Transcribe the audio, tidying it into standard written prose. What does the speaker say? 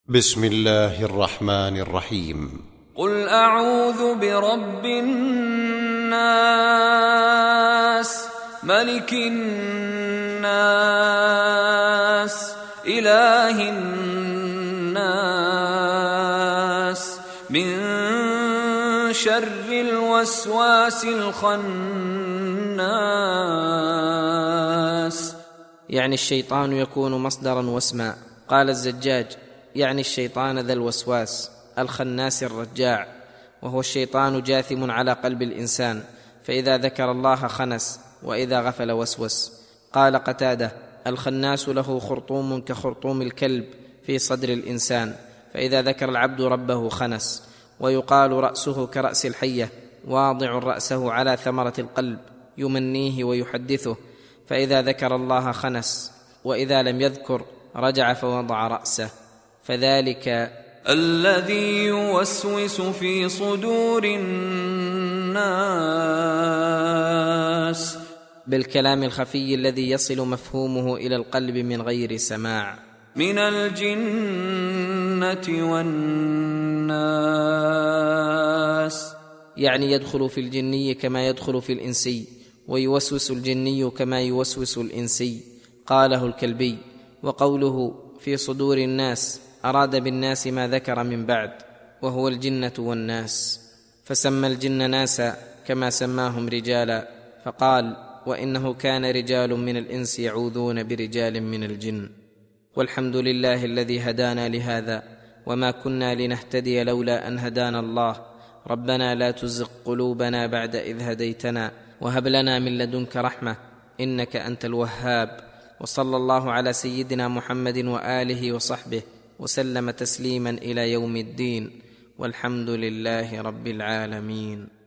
بسم الله الرحمن الرحيم. قل أعوذ برب الناس ملك الناس إله الناس من شر الوسواس الخناس. يعني الشيطان يكون مصدرا واسما. قال الزجاج: يعني الشيطان ذا الوسواس الخناس الرجاع، وهو الشيطان جاثم على قلب الإنسان، فإذا ذكر الله خنس، وإذا غفل وسوس. قال قتادة: الخناس له خرطوم كخرطوم الكلب في صدر الإنسان، فإذا ذكر العبد ربه خنس. ويقال: رأسه كرأس الحية، واضع رأسه على ثمرة القلب يمنيه ويحدثه، فإذا ذكر الله خنس، وإذا لم يذكر رجع فوضع رأسه. فذلك الذي يوسوس في صدور الناس بالكلام الخفي الذي يصل مفهومه إلى القلب من غير سماع، من الجنة والناس. يعني يدخل في الجني كما يدخل في الإنسي، ويوسوس الجني كما يوسوس الإنسي. قاله الكلبي. وقوله في صدور الناس أراد بالناس ما ذكر من بعد، وهو الجنة والناس، فسمى الجن ناسا كما سماهم رجالا، فقال: وإنه كان رجال من الإنس يعوذون برجال من الجن. والحمد لله الذي هدانا لهذا، وما كنا لنهتدي لولا أن هدانا الله. ربنا لا تزغ قلوبنا بعد إذ هديتنا، وهب لنا من لدنك رحمة إنك أنت الوهاب. وصلى الله على سيدنا محمد وآله وصحبه وسلم تسليما إلى يوم الدين، والحمد لله رب العالمين.